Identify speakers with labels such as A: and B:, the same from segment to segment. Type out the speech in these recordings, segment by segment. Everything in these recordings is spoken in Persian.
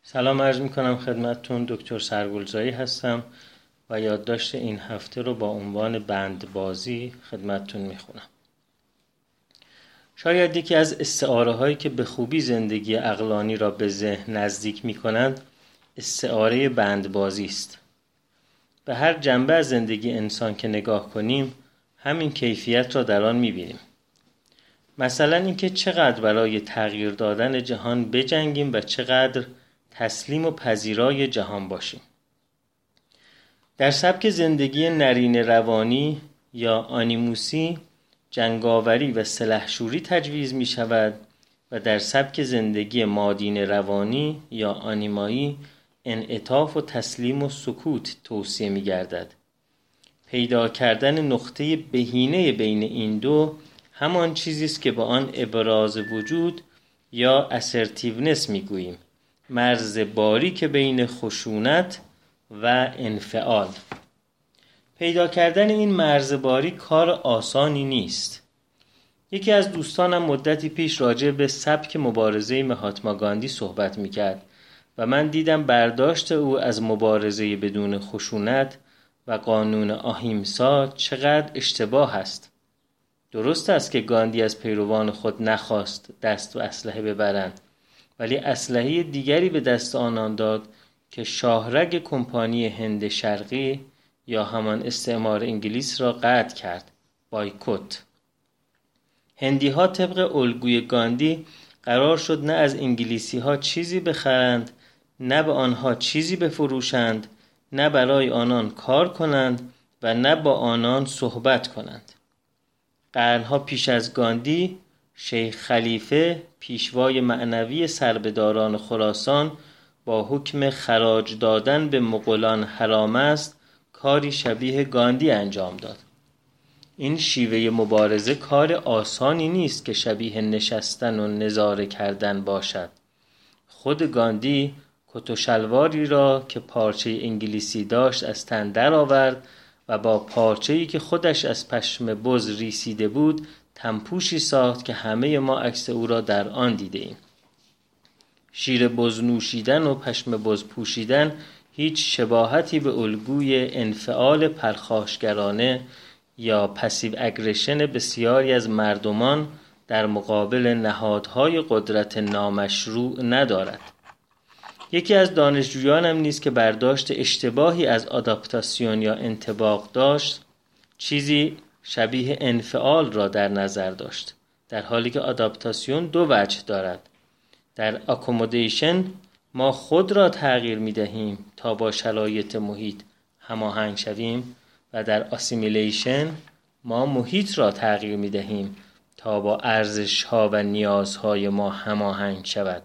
A: سلام عرض میکنم خدمتتون. دکتر سرگلزایی هستم و یادداشت این هفته رو با عنوان بندبازی خدمتتون میخونم. شاید یکی از استعاره هایی که به خوبی زندگی عقلانی را به ذهن نزدیک میکنند استعاره بندبازی است. به هر جنبه از زندگی انسان که نگاه کنیم همین کیفیت را در آن میبینیم. مثلا اینکه چقدر برای تغییر دادن جهان بجنگیم و چقدر تسلیم و پذیرای جهان باشیم. در سبک زندگی نرین روانی یا آنیموسی جنگاوری و سلحشوری تجویز می شود و در سبک زندگی مادین روانی یا آنیمایی انعطاف و تسلیم و سکوت توصیه می گردد. پیدا کردن نقطه بهینه بین این دو همان چیزی است که با آن ابراز وجود یا assertiveness می گوییم، مرز باریک بین خشونت و انفعال. پیدا کردن این مرز باریک کار آسانی نیست. یکی از دوستانم مدتی پیش راجع به سبک مبارزه مهاتما گاندی صحبت میکرد و من دیدم برداشت او از مبارزه بدون خشونت و قانون آهیمسا چقدر اشتباه است. درست است که گاندی از پیروان خود نخواست دست و اسلحه ببرند، ولی اسلحه دیگری به دست آنان داد که شاهرگ کمپانی هند شرقی یا همان استعمار انگلیس را قطع کرد، بایکوت. هندی ها طبق الگوی گاندی قرار شد نه از انگلیسی ها چیزی بخرند، نه به آنها چیزی بفروشند، نه برای آنان کار کنند و نه با آنان صحبت کنند. قرنها پیش از گاندی شیخ خلیفه پیشوای معنوی سربداران خراسان با حکم خراج دادن به مغولان حرام است کاری شبیه گاندی انجام داد. این شیوه مبارزه کار آسانی نیست که شبیه نشستن و نظاره کردن باشد. خود گاندی کت و شلواری را که پارچه انگلیسی داشت از تن در آورد و با پارچه‌ای که خودش از پشم بز ریسیده بود تنپوشی ساخت که همه ما عکس او را در آن دیده ایم. شیر بز نوشیدن و پشم بز پوشیدن هیچ شباهتی به الگوی انفعال پرخاشگرانه یا پسیو اگریشن بسیاری از مردمان در مقابل نهادهای قدرت نامشروع ندارد. یکی از دانشجویانم نیز که برداشت اشتباهی از آداپتاسیون یا انطباق داشت، چیزی شبیه انفعال را در نظر داشت، در حالی که آداپتاسیون دو وجه دارد. در اکومودیشن ما خود را تغییر می دهیم تا با شرایط محیط هماهنگ شویم و در اسیمیلیشن ما محیط را تغییر می دهیم تا با ارزش‌ها و نیازهای ما هماهنگ شود.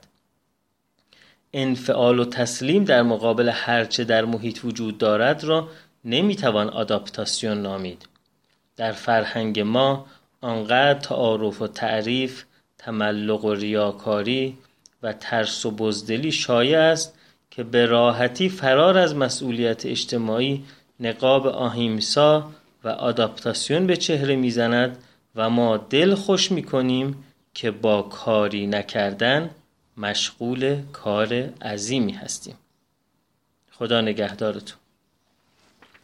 A: انفعال و تسلیم در مقابل هرچه در محیط وجود دارد را نمیتوان آداپتاسیون نامید. در فرهنگ ما آنقدر تعارف و تعریف، تملق و ریاکاری و ترس و بزدلی شایع است که به راحتی فرار از مسئولیت اجتماعی نقاب آهیمسا و آداپتاسیون به چهره میزند و ما دل خوش میکنیم که با کاری نکردن مشغول کار عظیمی هستیم. خدا نگهدارتون.